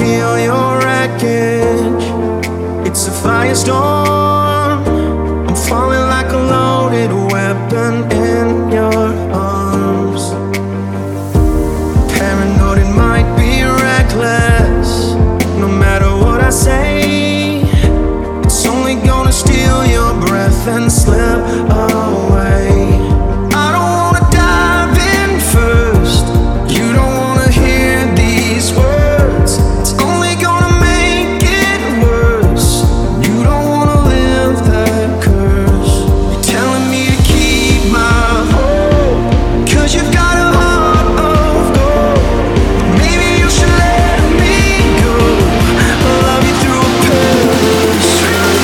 feel your wreckage. It's a firestorm. I'm falling like a loaded weapon in your arms. Paranoid, it might be reckless. No matter what I say, it's only gonna steal your breath and slip away. I don't wanna dive in first. You don't wanna hear these words. It's only gonna make it worse. You don't wanna live that curse. You're telling me to keep my hope, 'cause you've got a heart of gold. Maybe you should let me go. I'll love you through a periscope.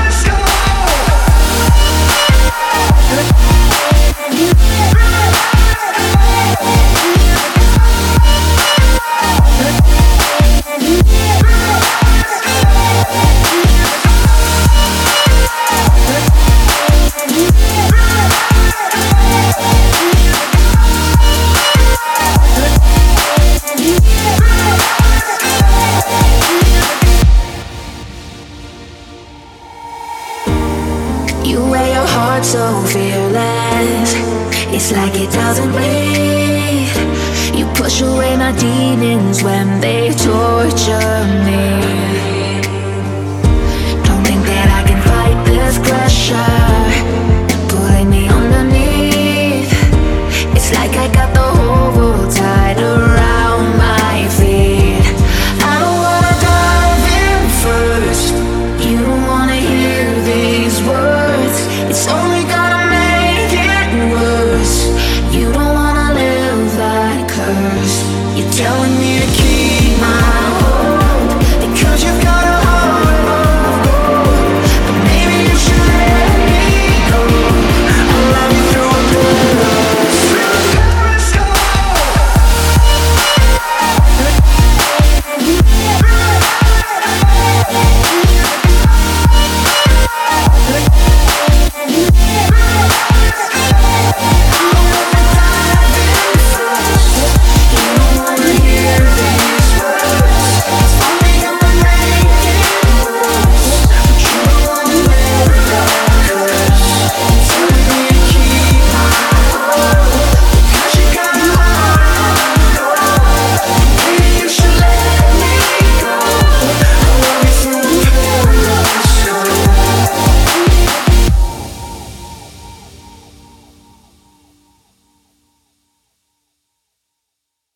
You wear your heart so fearless, it's like it doesn't breathe. You push away my demons when they torture me. Don't think that I can fight this pressure pulling me underneath. It's like I got the whole